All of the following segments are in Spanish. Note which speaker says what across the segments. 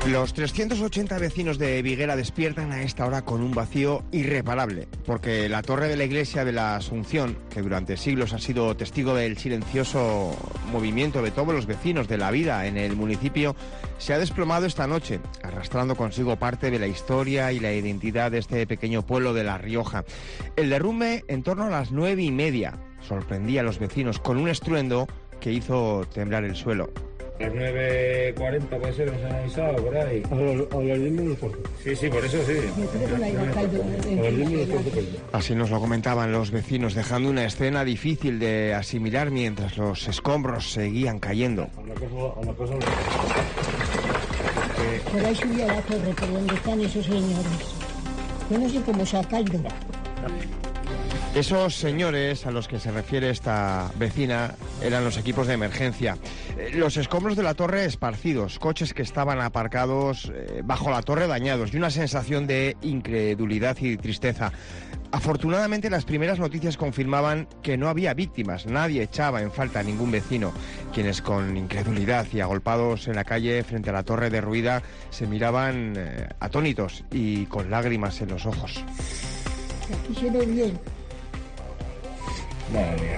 Speaker 1: Los 380 vecinos de Viguera despiertan a esta hora con un vacío irreparable, porque la torre de la iglesia de la Asunción, que durante siglos ha sido testigo del silencioso movimiento de todos los vecinos de la vida en el municipio, se ha desplomado esta noche, arrastrando consigo parte de la historia y la identidad de este pequeño pueblo de La Rioja. El derrumbe, en torno a las 9:30, sorprendía a los vecinos con un estruendo que hizo temblar el suelo.
Speaker 2: A las 9:40 puede ser, nos han avisado por ahí.
Speaker 3: A las 10 menos cuarto.
Speaker 2: Sí, por eso sí.
Speaker 3: A las 10 menos cuarto.
Speaker 1: Así nos lo comentaban los vecinos, dejando una escena difícil de asimilar mientras los escombros seguían cayendo.
Speaker 3: A la casa
Speaker 4: Por ahí subí a la torre, por donde están esos señores. Yo no sé cómo se ha caído.
Speaker 1: Esos señores a los que se refiere esta vecina eran los equipos de emergencia. Los escombros de la torre esparcidos, coches que estaban aparcados bajo la torre dañados y una sensación de incredulidad y tristeza. Afortunadamente las primeras noticias confirmaban que no había víctimas, nadie echaba en falta a ningún vecino, quienes con incredulidad y agolpados en la calle frente a la torre derruida se miraban atónitos y con lágrimas en los ojos.
Speaker 4: Aquí se ve bien.
Speaker 2: Madre mía.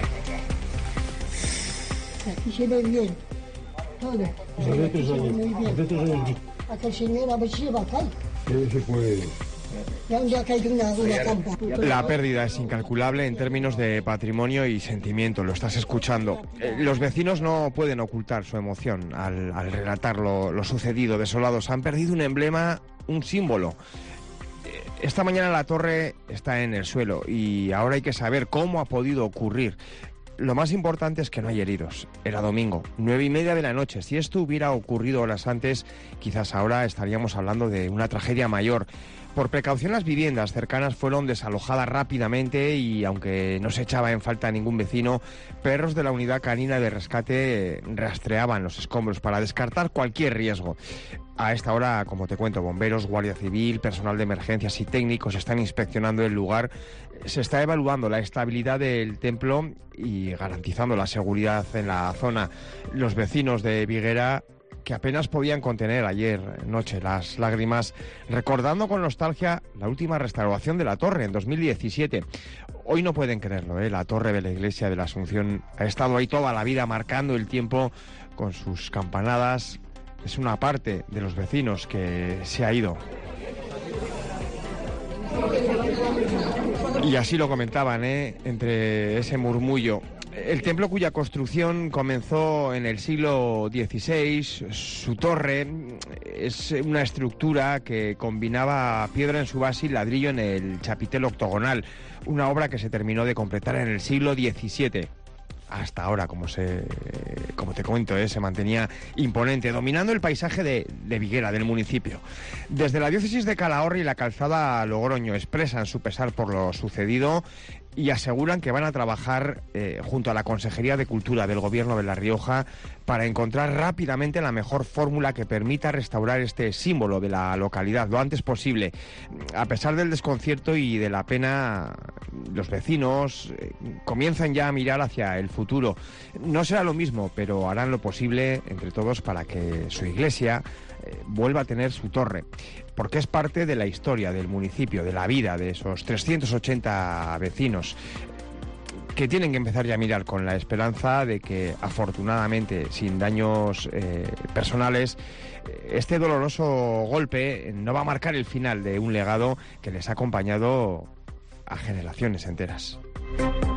Speaker 4: Aquí se ve bien. Todo. Aquí se ve muy bien. Aquel señor a ver si se va a caer.
Speaker 3: se puede.
Speaker 4: Ya un día ha caído una campa.
Speaker 1: La pérdida es incalculable en términos de patrimonio y sentimiento, lo estás escuchando. Los vecinos no pueden ocultar su emoción al relatar lo sucedido. Desolados, han perdido un emblema, un símbolo. Esta mañana la torre está en el suelo y ahora hay que saber cómo ha podido ocurrir. Lo más importante es que no hay heridos. Era domingo, 9:30 de la noche. Si esto hubiera ocurrido horas antes, quizás ahora estaríamos hablando de una tragedia mayor. Por precaución, las viviendas cercanas fueron desalojadas rápidamente y, aunque no se echaba en falta a ningún vecino, perros de la unidad canina de rescate rastreaban los escombros para descartar cualquier riesgo. A esta hora, como te cuento, bomberos, guardia civil, personal de emergencias y técnicos están inspeccionando el lugar. Se está evaluando la estabilidad del templo y garantizando la seguridad en la zona. Los vecinos de Viguera, que apenas podían contener ayer noche las lágrimas, recordando con nostalgia la última restauración de la torre en 2017. Hoy no pueden creerlo, la torre de la iglesia de la Asunción ha estado ahí toda la vida, marcando el tiempo con sus campanadas. Es una parte de los vecinos que se ha ido. Y así lo comentaban, entre ese murmullo. El templo, cuya construcción comenzó en el siglo XVI, su torre es una estructura que combinaba piedra en su base y ladrillo en el chapitel octogonal, una obra que se terminó de completar en el siglo XVII. Hasta ahora, como te cuento, se mantenía imponente, dominando el paisaje de Viguera, del municipio. Desde la diócesis de Calahorra y la calzada Logroño expresan su pesar por lo sucedido y aseguran que van a trabajar junto a la Consejería de Cultura del Gobierno de La Rioja para encontrar rápidamente la mejor fórmula que permita restaurar este símbolo de la localidad lo antes posible. A pesar del desconcierto y de la pena, los vecinos comienzan ya a mirar hacia el futuro. No será lo mismo, pero harán lo posible entre todos para que su iglesia vuelva a tener su torre, porque es parte de la historia del municipio, de la vida de esos 380 vecinos, que tienen que empezar ya a mirar con la esperanza de que, afortunadamente, sin daños personales, este doloroso golpe no va a marcar el final de un legado que les ha acompañado a generaciones enteras.